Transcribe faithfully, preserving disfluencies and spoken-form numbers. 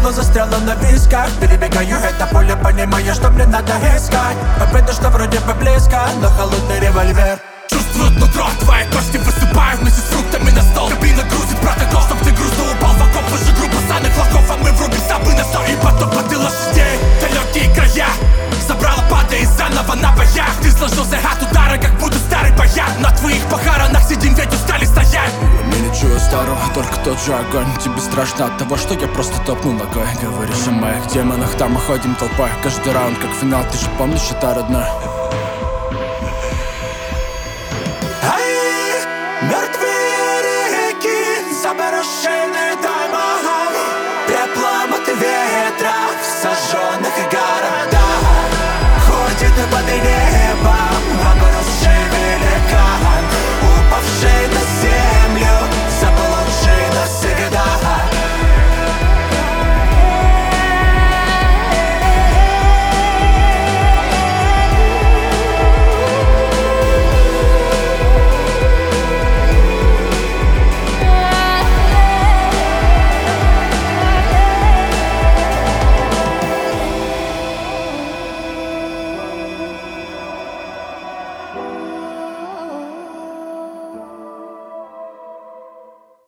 слово застряло на висках. Перебегаю это поле, понимая, что мне надо искать. Победа, что вроде бы близко, но холодный револьвер. Чувствуют нутро, твои кости высыпают вместе с фруктами на стол. Кабина грузит протокол, чтоб ты грустно упал в окоп. Выше группа санных лохов, а мы врубимся бы на сто. И потом под лошадей, далекие края. Забрала, падая заново на боях. Ты сложил загад удара, как будто старый баян. На твоих похоронах сидим, ведь устали стоять. Я не чую старого, только тот же огонь. Тебе страшно от того, что я просто топнул ногой. Говоришь о моих демонах, там мы ходим толпой. Каждый раунд как финал, ты же помнишь это, родной? Мертвые реки, замороженные